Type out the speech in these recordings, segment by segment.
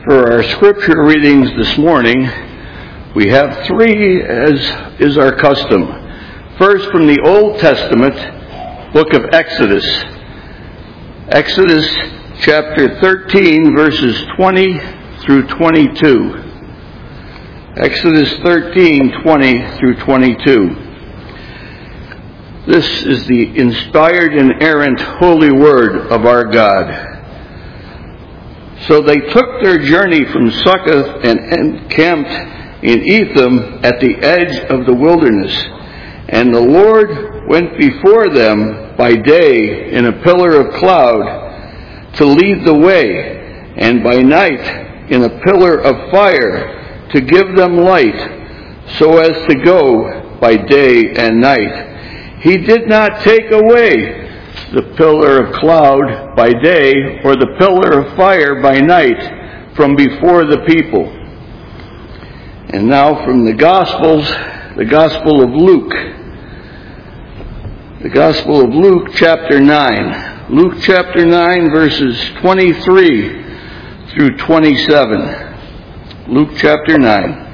For our scripture readings this morning, we have three, as is our custom. First, from the Old Testament, book of Exodus. Exodus chapter 13, verses 20 through 22. Exodus 13, 20 through 22. This is the inspired, inerrant, holy word of our God. So they took their journey from Succoth and encamped in Etham at the edge of the wilderness. And the Lord went before them by day in a pillar of cloud to lead the way, and by night in a pillar of fire to give them light, so as to go by day and night. He did not take away the pillar of cloud by day or the pillar of fire by night from before the people. And now from the Gospels, the Gospel of Luke. The Gospel of Luke chapter 9. Luke chapter 9 verses 23 through 27. Luke chapter 9.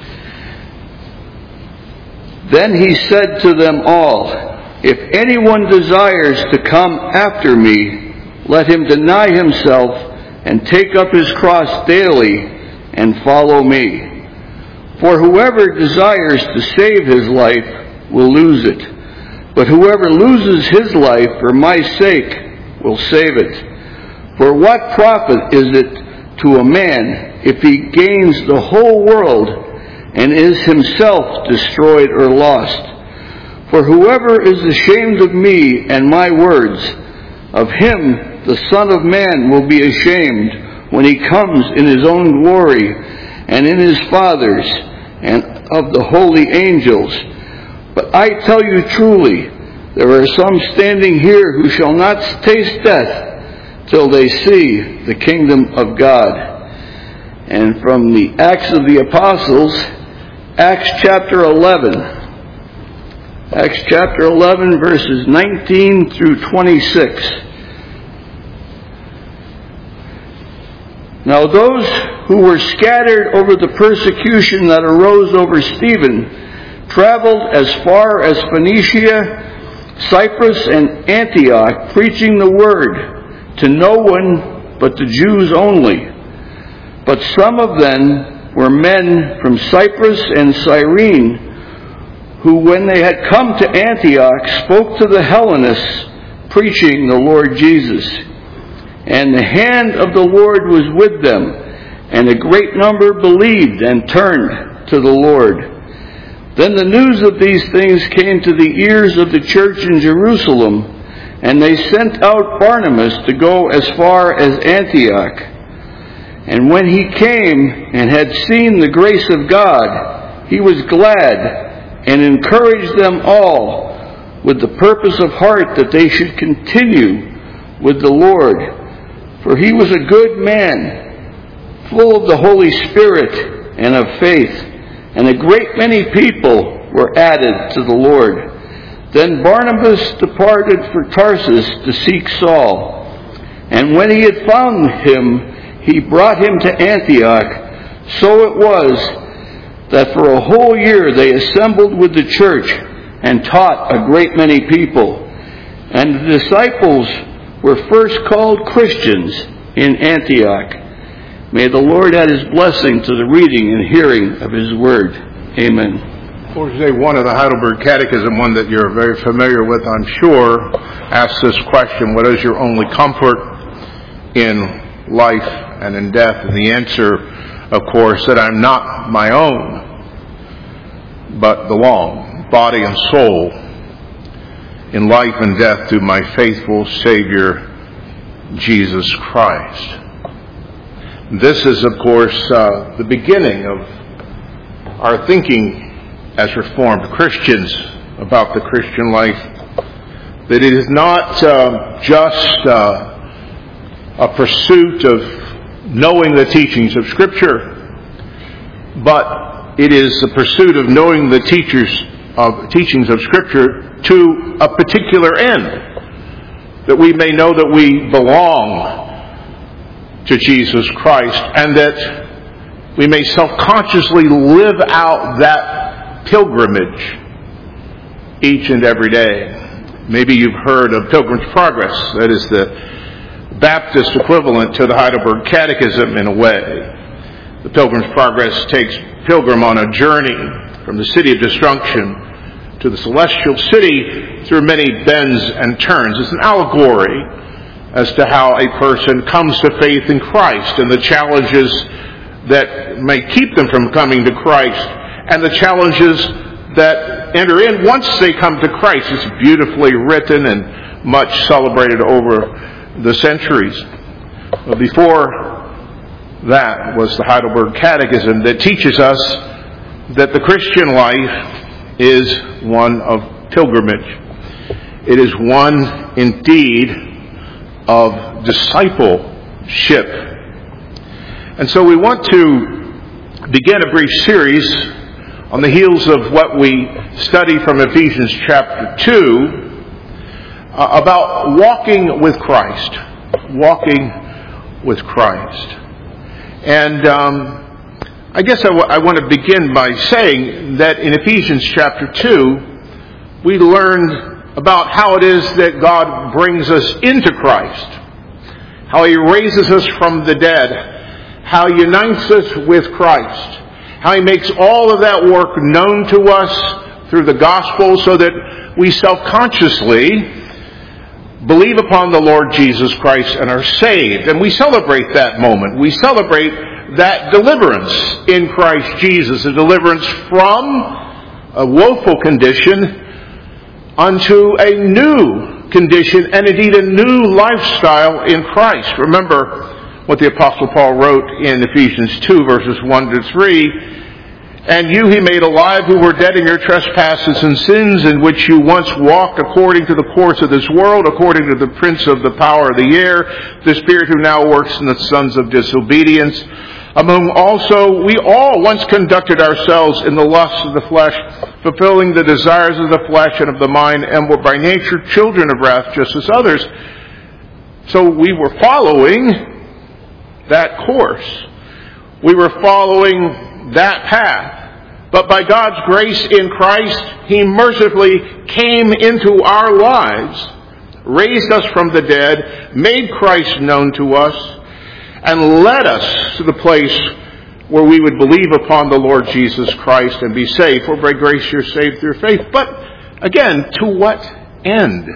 Then he said to them all, "If anyone desires to come after me, let him deny himself and take up his cross daily and follow me. For whoever desires to save his life will lose it. But whoever loses his life for my sake will save it. For what profit is it to a man if he gains the whole world and is himself destroyed or lost? For whoever is ashamed of me and my words, of him the Son of Man will be ashamed when he comes in his own glory and in his Father's and of the holy angels. But I tell you truly, there are some standing here who shall not taste death till they see the kingdom of God." And from the Acts of the Apostles, Acts chapter 11. Acts chapter 11, verses 19 through 26. Now those who were scattered over the persecution that arose over Stephen traveled as far as Phoenicia, Cyprus, and Antioch, preaching the word to no one but the Jews only. But some of them were men from Cyprus and Cyrene, who, when they had come to Antioch, spoke to the Hellenists, preaching the Lord Jesus. And the hand of the Lord was with them, and a great number believed and turned to the Lord. Then the news of these things came to the ears of the church in Jerusalem, and they sent out Barnabas to go as far as Antioch. And when he came and had seen the grace of God, he was glad and encouraged them all with the purpose of heart that they should continue with the Lord. For he was a good man, full of the Holy Spirit and of faith, and a great many people were added to the Lord. Then Barnabas departed for Tarsus to seek Saul, and when he had found him, he brought him to Antioch. So it was that for a whole year they assembled with the church and taught a great many people. And the disciples were first called Christians in Antioch. May the Lord add his blessing to the reading and hearing of his word. Amen. For today, one of the Heidelberg Catechism, one that you're very familiar with, I'm sure, asks this question: what is your only comfort in life and in death? And the answer, of course, that I'm not my own, but belong, body and soul, in life and death to my faithful Savior, Jesus Christ. This is, of course, the beginning of our thinking as Reformed Christians about the Christian life, that it is not just a pursuit of knowing the teachings of Scripture, but it is the pursuit of knowing the teachings of Scripture to a particular end, that we may know that we belong to Jesus Christ, and that we may self-consciously live out that pilgrimage each and every day. Maybe you've heard of Pilgrim's Progress. That is the Baptist equivalent to the Heidelberg Catechism in a way. The Pilgrim's Progress takes pilgrim on a journey from the city of destruction to the celestial city through many bends and turns. It's an allegory as to how a person comes to faith in Christ and the challenges that may keep them from coming to Christ and the challenges that enter in once they come to Christ. It's beautifully written and much celebrated over the centuries. But before that was the Heidelberg Catechism that teaches us that the Christian life is one of pilgrimage. It is one indeed of discipleship. And so we want to begin a brief series on the heels of what we study from Ephesians chapter 2 about walking with Christ. Walking with Christ. And I guess I want to begin by saying that in Ephesians chapter 2, we learned about how it is that God brings us into Christ, how He raises us from the dead, how He unites us with Christ, how He makes all of that work known to us through the gospel so that we self-consciously believe upon the Lord Jesus Christ and are saved. And we celebrate that moment. We celebrate that deliverance in Christ Jesus, a deliverance from a woeful condition unto a new condition and indeed a new lifestyle in Christ. Remember what the Apostle Paul wrote in Ephesians 2 verses 1 to 3. And you He made alive who were dead in your trespasses and sins, in which you once walked according to the course of this world, according to the prince of the power of the air, the spirit who now works in the sons of disobedience, among also we all once conducted ourselves in the lusts of the flesh, fulfilling the desires of the flesh and of the mind, and were by nature children of wrath just as others. So we were following that course. We were following that path. But by God's grace in Christ, He mercifully came into our lives, raised us from the dead, made Christ known to us, and led us to the place where we would believe upon the Lord Jesus Christ and be saved. For by grace you're saved through faith. But again, to what end?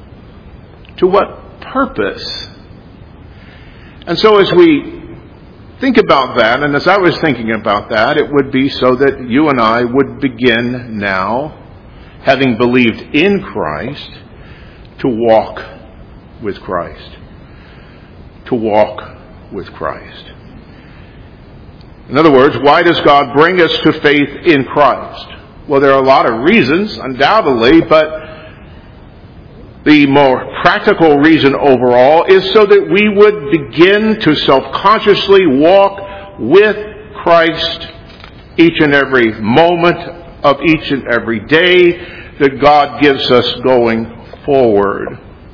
To what purpose? And so as we think about that, and as I was thinking about that, it would be so that you and I would begin now, having believed in Christ, to walk with Christ. To walk with Christ. In other words, why does God bring us to faith in Christ? Well, there are a lot of reasons, undoubtedly, but the more practical reason overall is so that we would begin to self-consciously walk with Christ each and every moment of each and every day that God gives us going forward.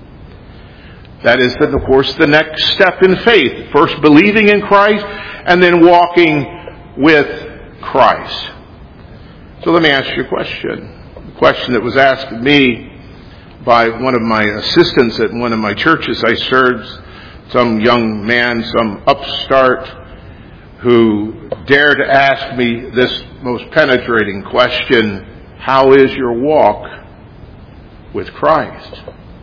That is, of course, the next step in faith. First believing in Christ and then walking with Christ. So let me ask you a question. A question that was asked of me by one of my assistants at one of my churches I served, some young man, some upstart, who dared to ask me this most penetrating question: how is your walk with Christ?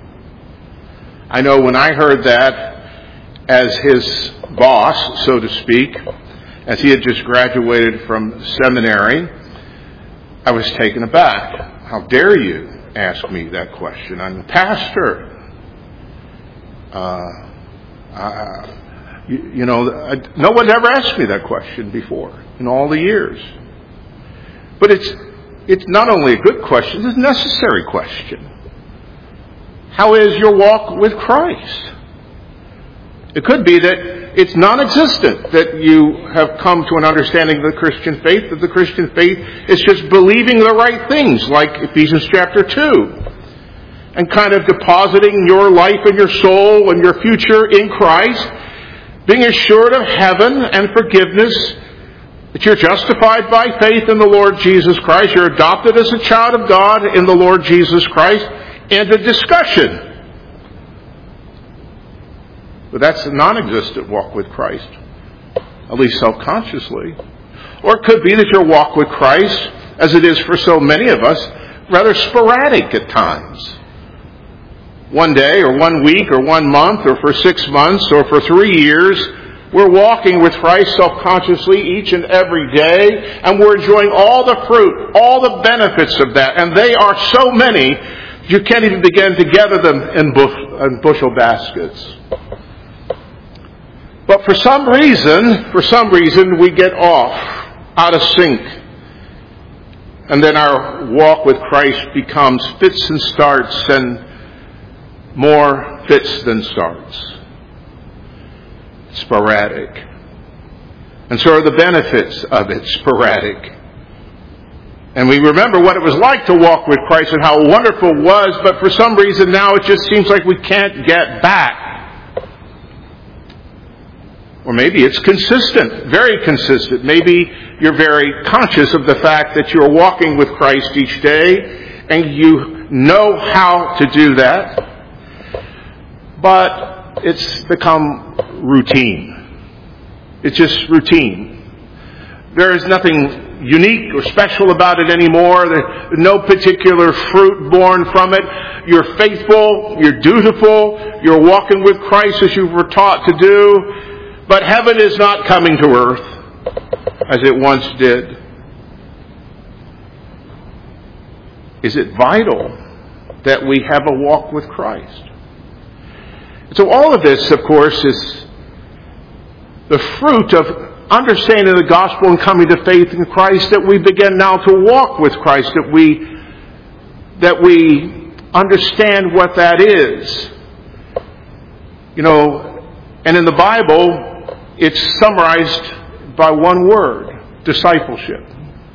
I know when I heard that as his boss, so to speak, as he had just graduated from seminary, I was taken aback. How dare you ask me that question? I'm a pastor. No one ever asked me that question before in all the years. But it's not only a good question, it's a necessary question. How is your walk with Christ? It could be that it's non-existent, that you have come to an understanding of the Christian faith, that the Christian faith is just believing the right things, like Ephesians chapter 2, and kind of depositing your life and your soul and your future in Christ, being assured of heaven and forgiveness, that you're justified by faith in the Lord Jesus Christ, you're adopted as a child of God in the Lord Jesus Christ, and a discussion. But that's a non-existent walk with Christ, at least self-consciously. Or it could be that your walk with Christ, as it is for so many of us, rather sporadic at times. One day, or 1 week, or 1 month, or for 6 months, or for 3 years, we're walking with Christ self-consciously each and every day, and we're enjoying all the fruit, all the benefits of that. And they are so many, you can't even begin to gather them in bushel baskets. But for some reason, we get out of sync. And then our walk with Christ becomes fits and starts, and more fits than starts. Sporadic. And so are the benefits of it sporadic. And we remember what it was like to walk with Christ and how wonderful it was, but for some reason now it just seems like we can't get back. Or maybe it's consistent, very consistent. Maybe you're very conscious of the fact that you're walking with Christ each day, and you know how to do that. But it's become routine. It's just routine. There is nothing unique or special about it anymore. There's no particular fruit born from it. You're faithful, you're dutiful, you're walking with Christ as you were taught to do. But heaven is not coming to earth as it once did. Is it vital that we have a walk with Christ? So all of this, of course, is the fruit of understanding the gospel and coming to faith in Christ, that we begin now to walk with Christ, that we understand what that is. And in the Bible, it's summarized by one word: discipleship.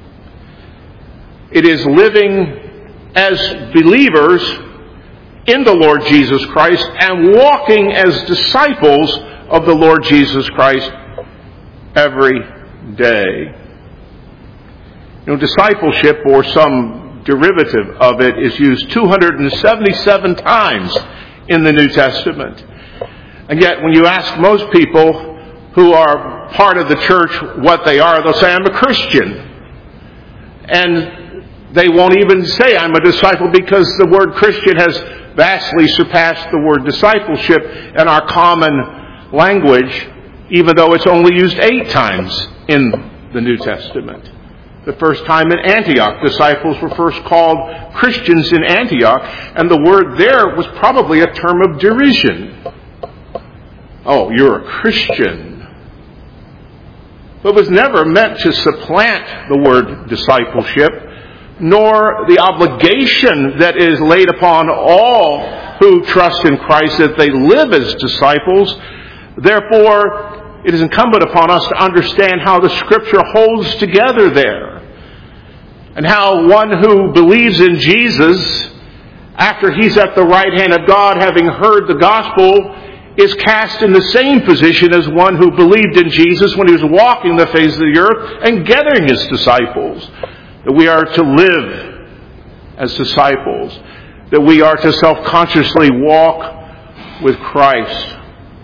It is living as believers in the Lord Jesus Christ and walking as disciples of the Lord Jesus Christ every day. Discipleship, or some derivative of it, is used 277 times in the New Testament. And yet, when you ask most people who are part of the church what they are, they'll say, I'm a Christian. And they won't even say, I'm a disciple, because the word Christian has vastly surpassed the word discipleship in our common language, even though it's only used 8 times in the New Testament. The first time in Antioch, disciples were first called Christians in Antioch, and the word there was probably a term of derision. Oh, you're a Christian. But it was never meant to supplant the word discipleship, nor the obligation that is laid upon all who trust in Christ that they live as disciples. Therefore, it is incumbent upon us to understand how the Scripture holds together there, and how one who believes in Jesus, after he's at the right hand of God, having heard the gospel, is cast in the same position as one who believed in Jesus when he was walking the face of the earth and gathering his disciples. That we are to live as disciples. That we are to self-consciously walk with Christ.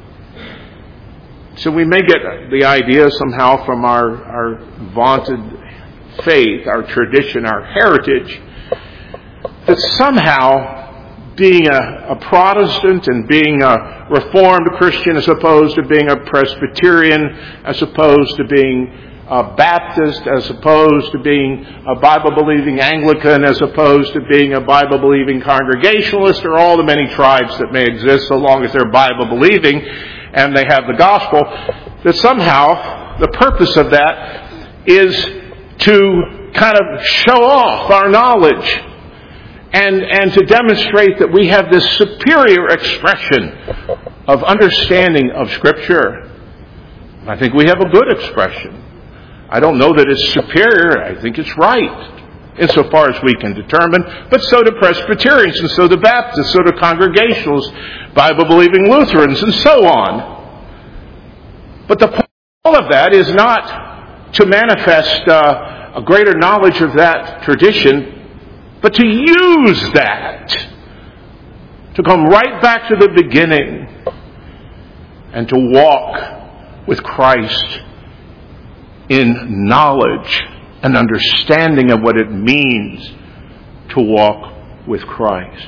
So we may get the idea somehow from our vaunted faith, our tradition, our heritage, that somehow being a Protestant and being a Reformed Christian, as opposed to being a Presbyterian, as opposed to being a Baptist, as opposed to being a Bible-believing Anglican, as opposed to being a Bible-believing Congregationalist, or all the many tribes that may exist, so long as they're Bible-believing and they have the gospel, that somehow the purpose of that is to kind of show off our knowledge and to demonstrate that we have this superior expression of understanding of Scripture. I think we have a good expression. I don't know that it's superior. I think it's right, insofar as we can determine. But so do Presbyterians, and so do Baptists, so do Congregationalists, Bible-believing Lutherans, and so on. But the point of all of that is not to manifest a greater knowledge of that tradition, but to use that to come right back to the beginning and to walk with Christ in knowledge and understanding of what it means to walk with Christ.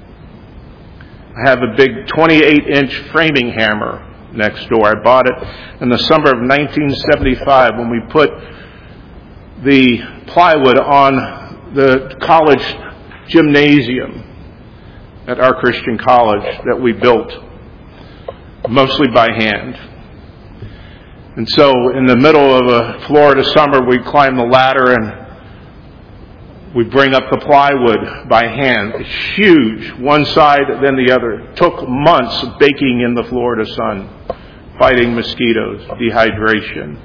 I have a big 28-inch framing hammer next door. I bought it in the summer of 1975 when we put the plywood on the college gymnasium at our Christian college that we built mostly by hand. And so in the middle of a Florida summer, we climb the ladder and we bring up the plywood by hand. It's huge, one side then the other. It took months baking in the Florida sun, fighting mosquitoes, dehydration.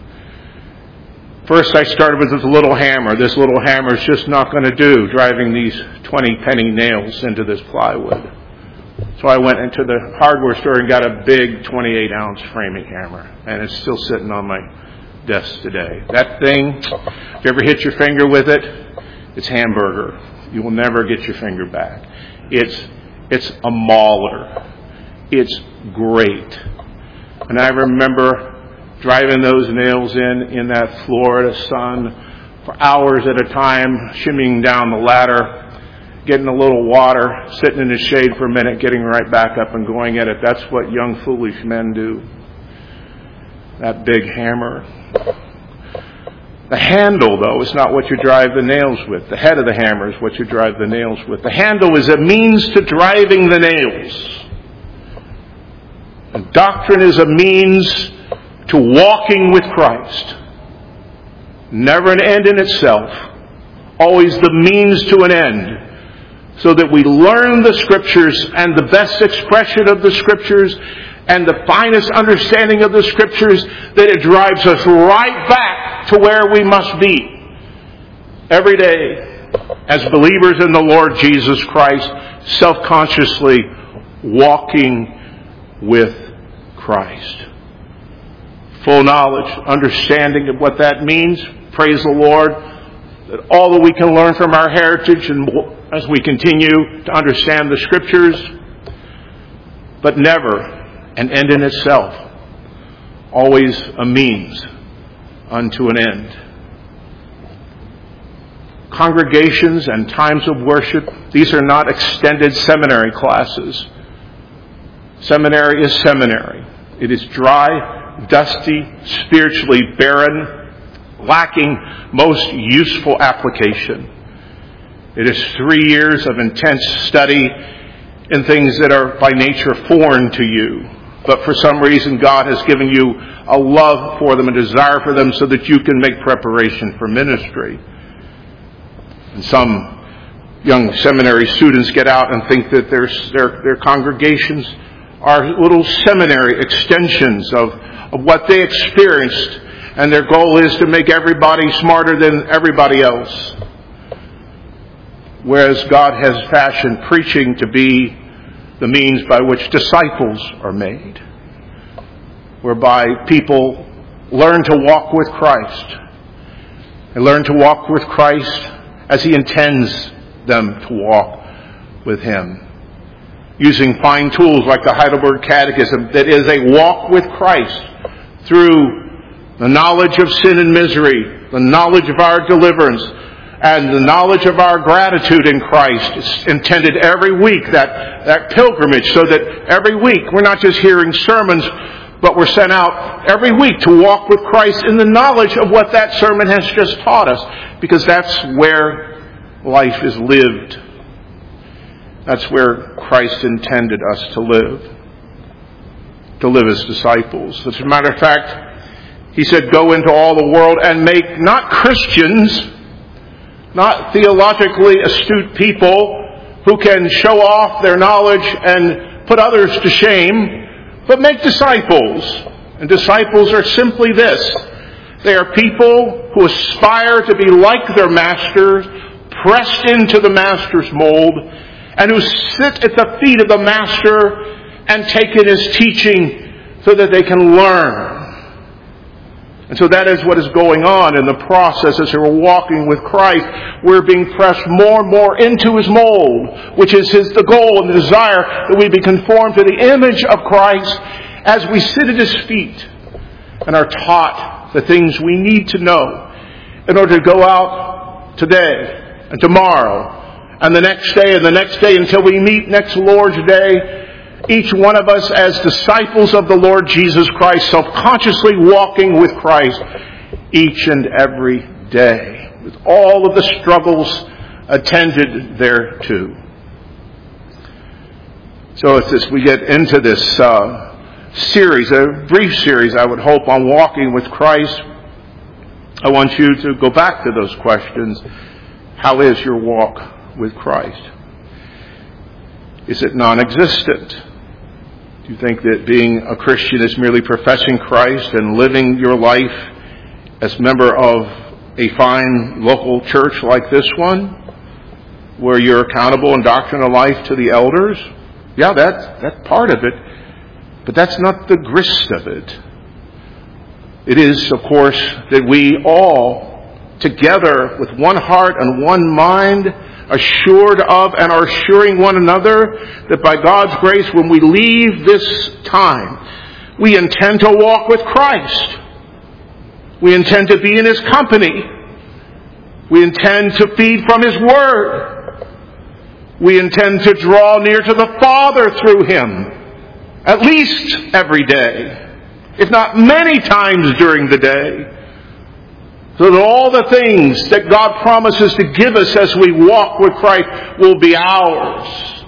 First I started with this little hammer. This little hammer is just not going to do, driving these 20-penny nails into this plywood. So I went into the hardware store and got a big 28-ounce framing hammer. And it's still sitting on my desk today. That thing, if you ever hit your finger with it, it's hamburger. You will never get your finger back. It's a mauler. It's great. And I remember driving those nails in that Florida sun for hours at a time, shimmying down the ladder, getting a little water, sitting in the shade for a minute, getting right back up and going at it. That's what young foolish men do. That big hammer. The handle, though, is not what you drive the nails with. The head of the hammer is what you drive the nails with. The handle is a means to driving the nails. And doctrine is a means to walking with Christ. Never an end in itself. Always the means to an end. So that we learn the Scriptures and the best expression of the Scriptures and the finest understanding of the Scriptures, that it drives us right back to where we must be every day as believers in the Lord Jesus Christ, self-consciously walking with Christ. Full knowledge, understanding of what that means. Praise the Lord that all that we can learn from our heritage and as we continue to understand the Scriptures, but never an end in itself, always a means unto an end. Congregations and times of worship, these are not extended seminary classes. Seminary is seminary. It is dry, dusty, spiritually barren, lacking most useful application. It is 3 years of intense study in things that are by nature foreign to you. But for some reason, God has given you a love for them, a desire for them, so that you can make preparation for ministry. And some young seminary students get out and think that their congregations are little seminary extensions of what they experienced, and their goal is to make everybody smarter than everybody else. Whereas God has fashioned preaching to be the means by which disciples are made, whereby people learn to walk with Christ. They learn to walk with Christ as He intends them to walk with Him, using fine tools like the Heidelberg Catechism, that is a walk with Christ through the knowledge of sin and misery, the knowledge of our deliverance, and the knowledge of our gratitude in Christ. It's intended every week, that pilgrimage, so that every week we're not just hearing sermons, but we're sent out every week to walk with Christ in the knowledge of what that sermon has just taught us, because that's where life is lived. That's where Christ intended us to live as disciples. As a matter of fact, He said, go into all the world and make not Christians, not theologically astute people who can show off their knowledge and put others to shame, but make disciples. And disciples are simply this. They are people who aspire to be like their masters, pressed into the master's mold, and who sit at the feet of the master and take in his teaching so that they can learn And so that is what is going on in the process as we're walking with Christ. We're being pressed more and more into His mold, which is the goal and the desire that we be conformed to the image of Christ as we sit at His feet and are taught the things we need to know in order to go out today and tomorrow and the next day and the next day until we meet next Lord's Day. Each one of us as disciples of the Lord Jesus Christ, self-consciously walking with Christ each and every day, with all of the struggles attended thereto. So as we get into this series, a brief series, I would hope, on walking with Christ, I want you to go back to those questions. How is your walk with Christ? Is it non-existent? Do you think that being a Christian is merely professing Christ and living your life as a member of a fine local church like this one, where you're accountable in doctrinal life to the elders? Yeah, that's part of it, but that's not the grist of it. It is, of course, that we all, together with one heart and one mind, assured of and are assuring one another that by God's grace, when we leave this time, we intend to walk with Christ. We intend to be in His company. We intend to feed from His Word. We intend to draw near to the Father through Him, at least every day, if not many times during the day. So that all the things that God promises to give us as we walk with Christ will be ours.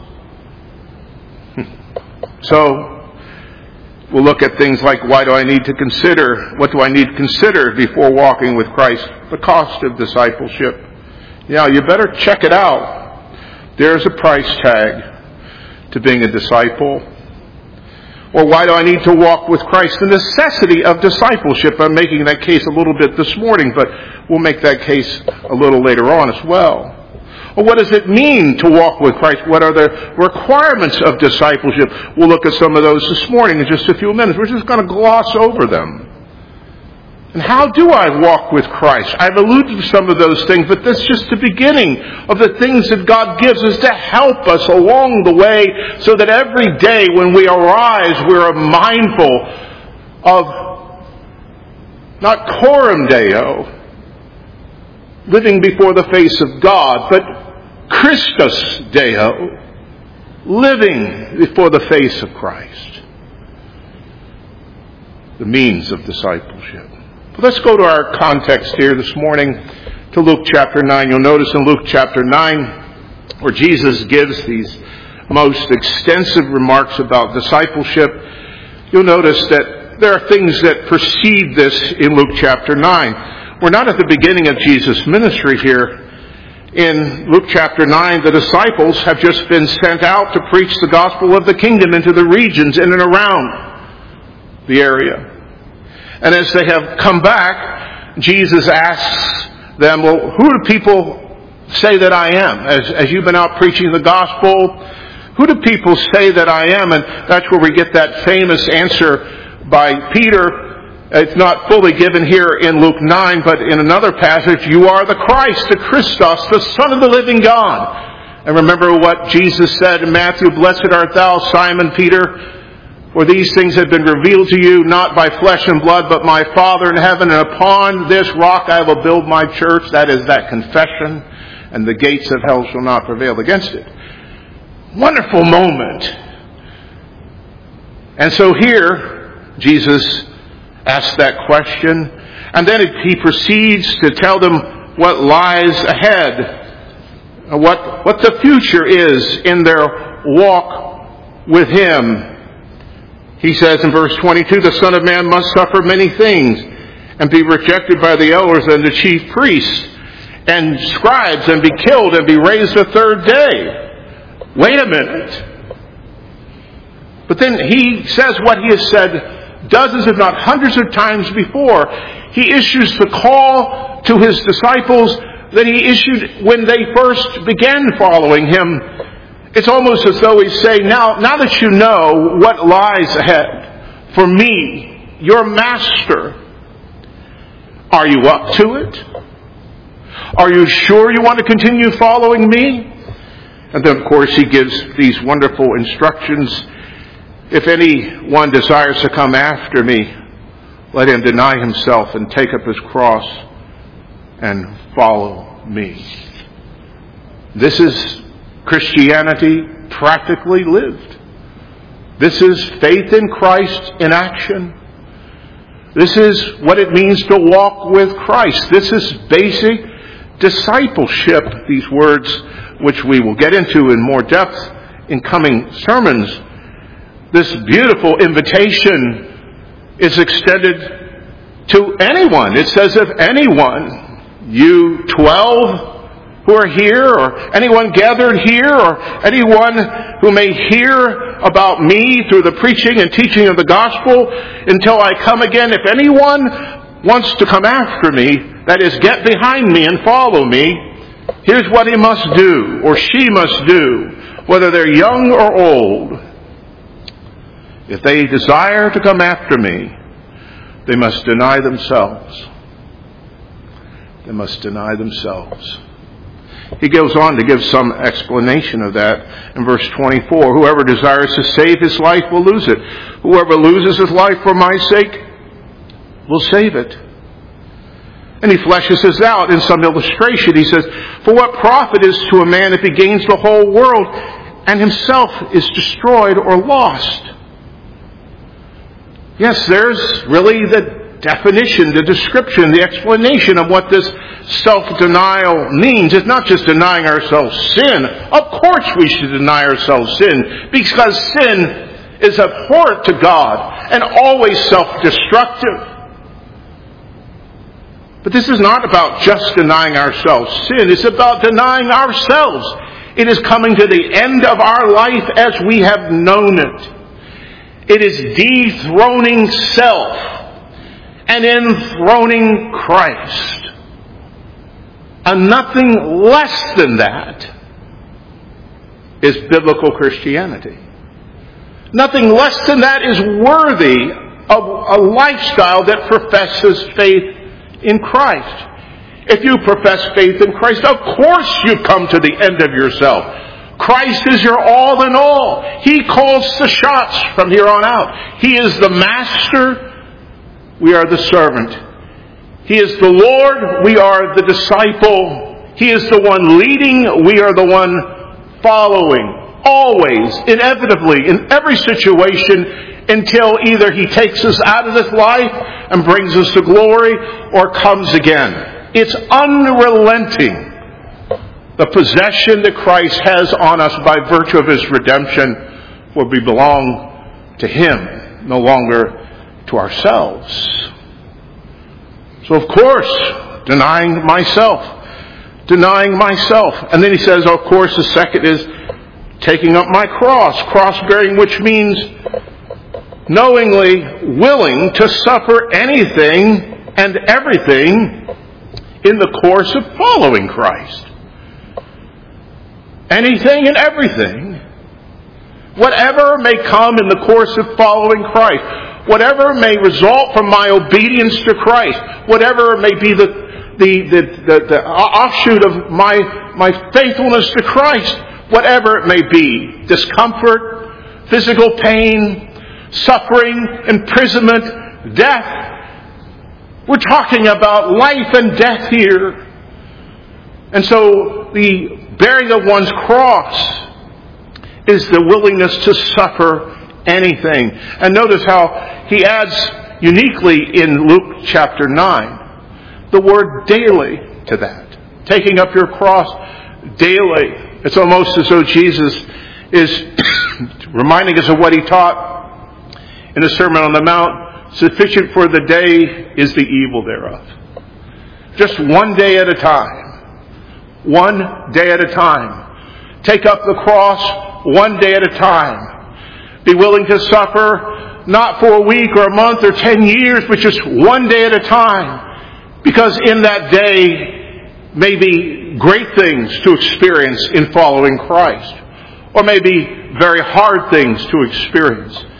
So, we'll look at things like, what do I need to consider before walking with Christ? The cost of discipleship. Yeah, you better check it out. There's a price tag to being a disciple. Or why do I need to walk with Christ? The necessity of discipleship. I'm making that case a little bit this morning, but we'll make that case a little later on as well. Or what does it mean to walk with Christ? What are the requirements of discipleship? We'll look at some of those this morning in just a few minutes. We're just going to gloss over them. And how do I walk with Christ? I've alluded to some of those things, but that's just the beginning of the things that God gives us to help us along the way, so that every day when we arise, we're mindful of not coram Deo, living before the face of God, but Christus Deo, living before the face of Christ. The means of discipleship. Let's go to our context here this morning to Luke chapter 9. You'll notice in Luke chapter 9 where Jesus gives these most extensive remarks about discipleship. You'll notice that there are things that precede this in Luke chapter 9. We're not at the beginning of Jesus' ministry here. In Luke chapter 9, the disciples have just been sent out to preach the gospel of the kingdom into the regions in and around the area. And as they have come back, Jesus asks them, well, who do people say that I am? As you've been out preaching the gospel, who do people say that I am? And that's where we get that famous answer by Peter. It's not fully given here in Luke 9, but in another passage, you are the Christ, the Christos, the Son of the living God. And remember what Jesus said in Matthew, blessed art thou, Simon Peter, for these things have been revealed to you, not by flesh and blood, but my Father in heaven. And upon this rock I will build my church. That is that confession. And the gates of hell shall not prevail against it. Wonderful moment. And so here, Jesus asks that question. And then he proceeds to tell them what lies ahead. What the future is in their walk with Him. He says in verse 22, the Son of Man must suffer many things and be rejected by the elders and the chief priests and scribes and be killed and be raised the third day. Wait a minute. But then he says what he has said dozens if not hundreds of times before. He issues the call to his disciples that he issued when they first began following him. It's almost as though he's saying, now that you know what lies ahead for me, your master, Are you up to it? Are you sure you want to continue following me? And then, of course, he gives these wonderful instructions. If anyone desires to come after me, let him deny himself and take up his cross and follow me. This is Christianity practically lived. This is faith in Christ in action. This is what it means to walk with Christ. This is basic discipleship, these words which we will get into in more depth in coming sermons. This beautiful invitation is extended to anyone. It says, if anyone, you 12 who are here, or anyone gathered here, or anyone who may hear about me through the preaching and teaching of the gospel until I come again, if anyone wants to come after me, that is, get behind me and follow me, here's what he must do, or she must do, whether they're young or old. If they desire to come after me, they must deny themselves. They must deny themselves. He goes on to give some explanation of that in verse 24. Whoever desires to save his life will lose it. Whoever loses his life for my sake will save it. And he fleshes this out in some illustration. He says, for what profit is to a man if he gains the whole world and himself is destroyed or lost? Yes, there's really the definition, the description, the explanation of what this self-denial means. It's not just denying ourselves sin. Of course we should deny ourselves sin, because sin is abhorrent to God and always self-destructive. But this is not about just denying ourselves sin. It's about denying ourselves. It is coming to the end of our life as we have known it. It is dethroning self and enthroning Christ. And nothing less than that is biblical Christianity. Nothing less than that is worthy of a lifestyle that professes faith in Christ. If you profess faith in Christ, of course you come to the end of yourself. Christ is your all in all. He calls the shots from here on out. He is the master. We are the servant. He is the Lord. We are the disciple. He is the one leading. We are the one following. Always, inevitably, in every situation, until either He takes us out of this life and brings us to glory, or comes again. It's unrelenting. The possession that Christ has on us by virtue of His redemption, where we belong to Him, no longer to ourselves. So of course, denying myself. And then he says, of course, the second is taking up my cross. Cross-bearing, which means knowingly willing to suffer anything and everything in the course of following Christ. Anything and everything. Whatever may come in the course of following Christ. Whatever may result from my obedience to Christ. Whatever may be the offshoot of my faithfulness to Christ. Whatever it may be. Discomfort, physical pain, suffering, imprisonment, death. We're talking about life and death here. And so the bearing of one's cross is the willingness to suffer anything. And notice how he adds uniquely in Luke chapter 9 the word daily to that. Taking up your cross daily. It's almost as though Jesus is reminding us of what He taught in the Sermon on the Mount. Sufficient for the day is the evil thereof. Just one day at a time. One day at a time. Take up the cross one day at a time. Be willing to suffer not for a week or a month or 10 years, but just one day at a time. Because in that day may be great things to experience in following Christ. Or maybe very hard things to experience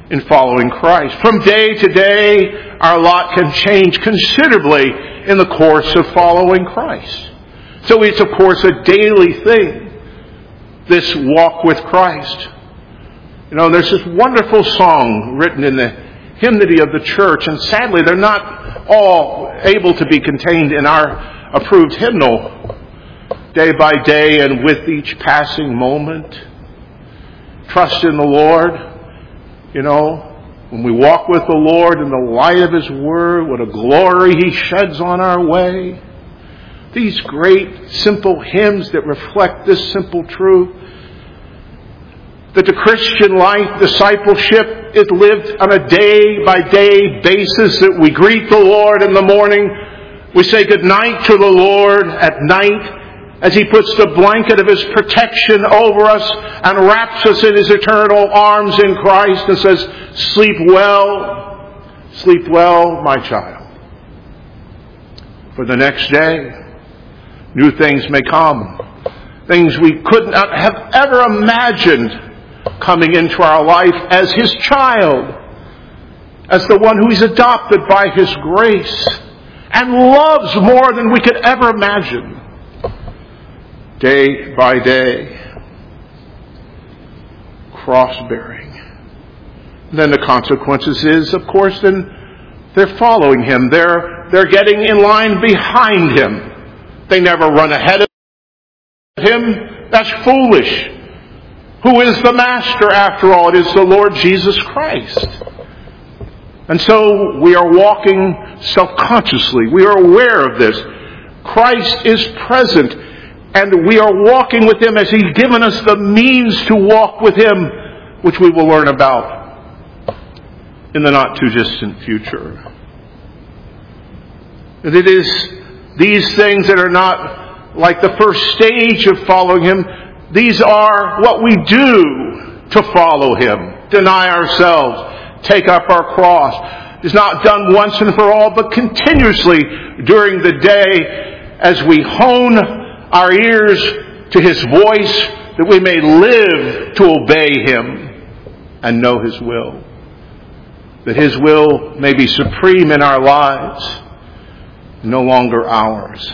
in following Christ. From day to day, our lot can change considerably in the course of following Christ. So it's, of course, a daily thing, this walk with Christ. You know, there's this wonderful song written in the hymnody of the church, and sadly they're not all able to be contained in our approved hymnal. Day by day and with each passing moment, trust in the Lord. You know, when we walk with the Lord in the light of His Word, what a glory He sheds on our way. These great, simple hymns that reflect this simple truth, that the Christian life, discipleship, is lived on a day-by-day basis, that we greet the Lord in the morning, we say good night to the Lord at night, as He puts the blanket of His protection over us and wraps us in His eternal arms in Christ and says, sleep well, my child. For the next day, new things may come. Things we could not have ever imagined coming into our life as His child, as the one who He's adopted by His grace and loves more than we could ever imagine. Day by day, cross-bearing. Then the consequences is, of course, then they're following Him. They're getting in line behind Him. They never run ahead of Him. That's foolish. Who is the Master, after all? It is the Lord Jesus Christ. And so we are walking self-consciously. We are aware of this. Christ is present, and we are walking with Him as He's given us the means to walk with Him, which we will learn about in the not-too-distant future. And it is these things that are not like the first stage of following Him. These are what we do to follow Him. Deny ourselves, take up our cross. It's not done once and for all, but continuously during the day as we hone our ears to His voice, that we may live to obey Him and know His will. That His will may be supreme in our lives, no longer ours.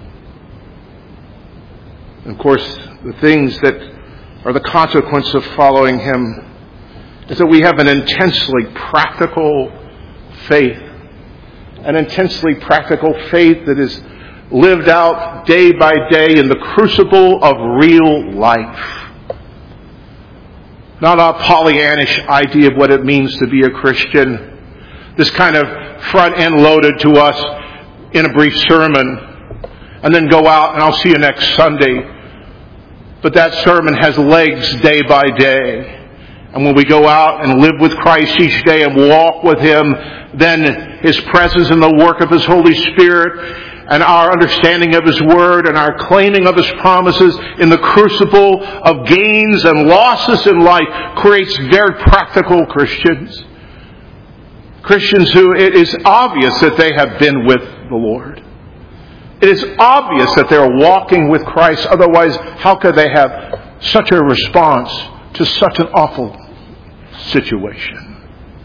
And of course, the things that are the consequence of following Him is that we have an intensely practical faith. An intensely practical faith that is lived out day by day in the crucible of real life. Not a Pollyannish idea of what it means to be a Christian. This kind of front-end loaded to us in a brief sermon, and then go out and I'll see you next Sunday. But that sermon has legs day by day. And when we go out and live with Christ each day and walk with Him, then His presence and the work of His Holy Spirit and our understanding of His Word and our claiming of His promises in the crucible of gains and losses in life creates very practical Christians. Christians who it is obvious that they have been with the Lord. It is obvious that they're walking with Christ. Otherwise, how could they have such a response to such an awful situation?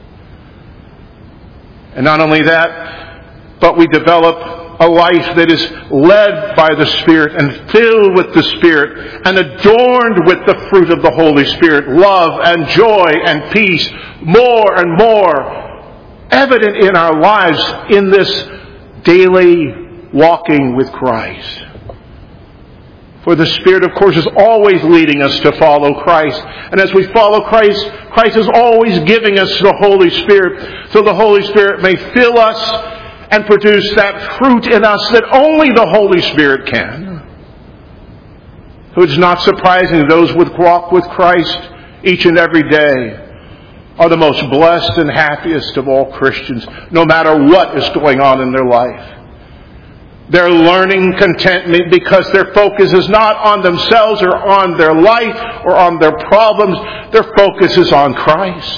And not only that, but we develop a life that is led by the Spirit and filled with the Spirit and adorned with the fruit of the Holy Spirit, love and joy and peace, more and more evident in our lives in this daily walking with Christ. For the Spirit, of course, is always leading us to follow Christ. And as we follow Christ, Christ is always giving us the Holy Spirit, so the Holy Spirit may fill us and produce that fruit in us that only the Holy Spirit can. So it's not surprising those who walk with Christ each and every day are the most blessed and happiest of all Christians, no matter what is going on in their life. They're learning contentment because their focus is not on themselves or on their life or on their problems. Their focus is on Christ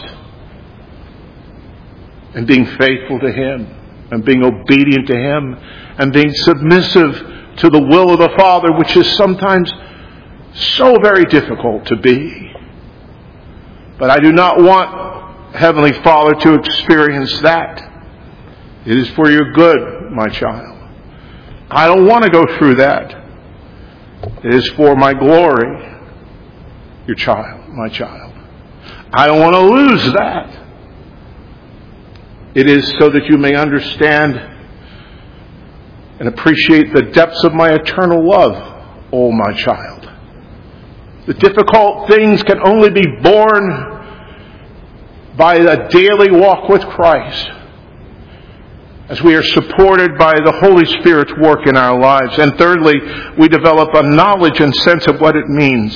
and being faithful to Him and being obedient to Him and being submissive to the will of the Father, which is sometimes so very difficult to be. But I do not want Heavenly Father, to experience that. It is for your good, my child. I don't want to go through that. It is for my glory, your child, my child. I don't want to lose that. It is so that you may understand and appreciate the depths of my eternal love, oh my child. The difficult things can only be borne by a daily walk with Christ, as we are supported by the Holy Spirit's work in our lives. And thirdly, we develop a knowledge and sense of what it means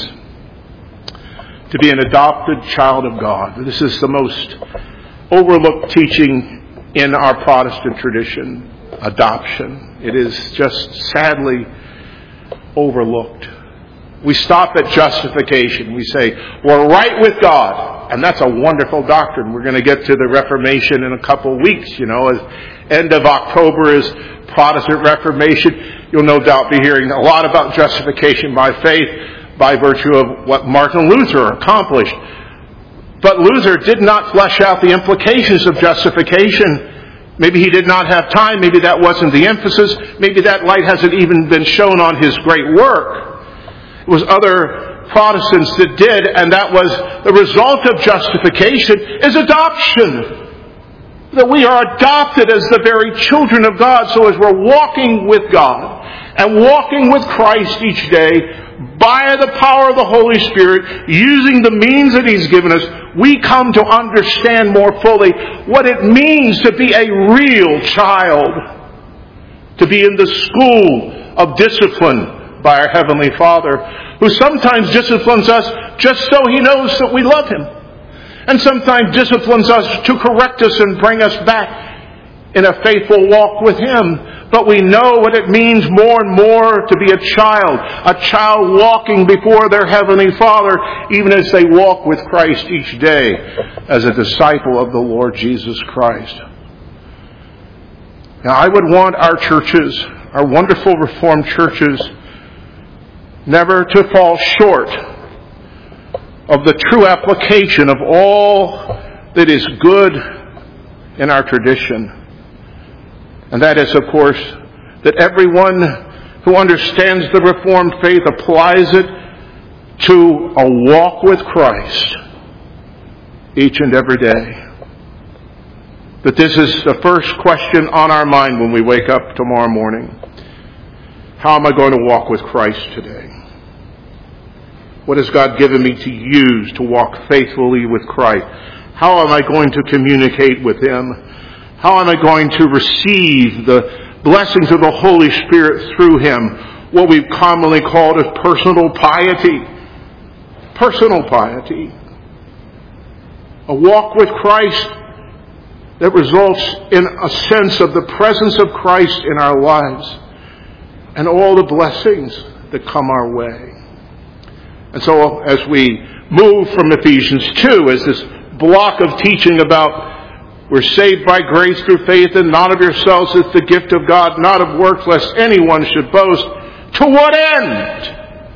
to be an adopted child of God. This is the most overlooked teaching in our Protestant tradition, adoption. It is just sadly overlooked. We stop at justification. We say, we're right with God. And that's a wonderful doctrine. We're going to get to the Reformation in a couple of weeks. End of October is Protestant Reformation. You'll no doubt be hearing a lot about justification by faith by virtue of what Martin Luther accomplished. But Luther did not flesh out the implications of justification. Maybe he did not have time. Maybe that wasn't the emphasis. Maybe that light hasn't even been shown on his great work. It was other Protestants that did, and that was the result of justification is adoption. That we are adopted as the very children of God. So as we're walking with God and walking with Christ each day by the power of the Holy Spirit, using the means that He's given us, we come to understand more fully what it means to be a real child, to be in the school of discipline by our Heavenly Father, who sometimes disciplines us just so He knows that we love Him, and sometimes disciplines us to correct us and bring us back in a faithful walk with Him. But we know what it means more and more to be a child walking before their Heavenly Father, even as they walk with Christ each day as a disciple of the Lord Jesus Christ. Now, I would want our churches, our wonderful Reformed churches, never to fall short of the true application of all that is good in our tradition. And that is, of course, that everyone who understands the Reformed faith applies it to a walk with Christ each and every day. That this is the first question on our mind when we wake up tomorrow morning. How am I going to walk with Christ today? What has God given me to use to walk faithfully with Christ? How am I going to communicate with Him? How am I going to receive the blessings of the Holy Spirit through Him? What we've commonly called as personal piety. Personal piety. A walk with Christ that results in a sense of the presence of Christ in our lives and all the blessings that come our way. And so as we move from Ephesians 2 as this block of teaching about we're saved by grace through faith and not of yourselves, it's the gift of God, not of works, lest anyone should boast. To what end?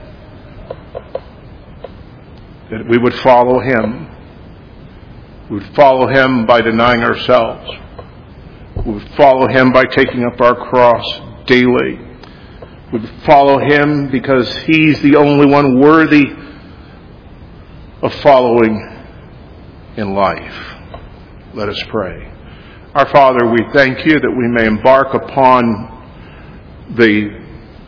That we would follow Him. We would follow Him by denying ourselves. We would follow Him by taking up our cross daily. We would follow Him because He's the only one worthy of following in life. Let us pray. Our Father, we thank You that we may embark upon the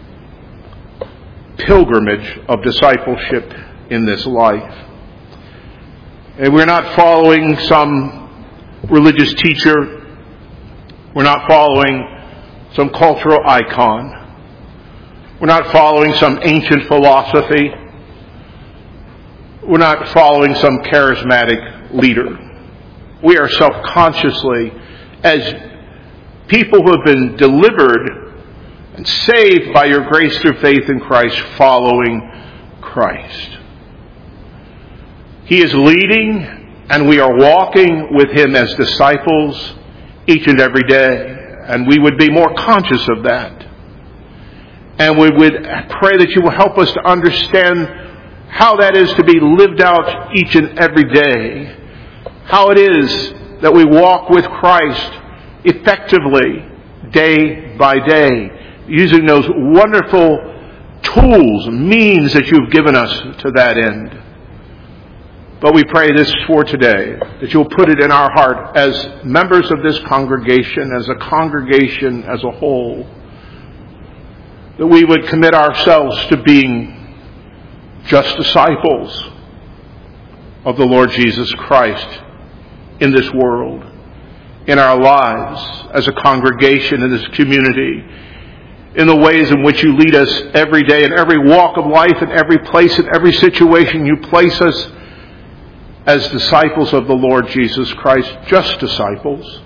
pilgrimage of discipleship in this life. And we're not following some religious teacher. We're not following some cultural icon. We're not following some ancient philosophy. We're not following some charismatic leader. We are self-consciously, as people who have been delivered and saved by Your grace through faith in Christ, following Christ. He is leading, and we are walking with Him as disciples each and every day. And we would be more conscious of that. And we would pray that You will help us to understand how that is to be lived out each and every day. how it is that we walk with Christ effectively day by day, using those wonderful tools and means that you've given us to that end. But we pray this for today, that you'll put it in our heart as members of this congregation, as a congregation as a whole, that we would commit ourselves to being just disciples of the Lord Jesus Christ in this world, in our lives, as a congregation in this community, in the ways in which you lead us every day, in every walk of life, in every place, in every situation you place us as disciples of the Lord Jesus Christ, just disciples,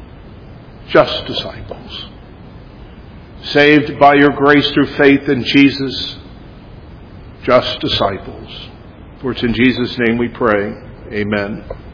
saved by your grace through faith in Jesus, just disciples. For it's in Jesus' name we pray. Amen.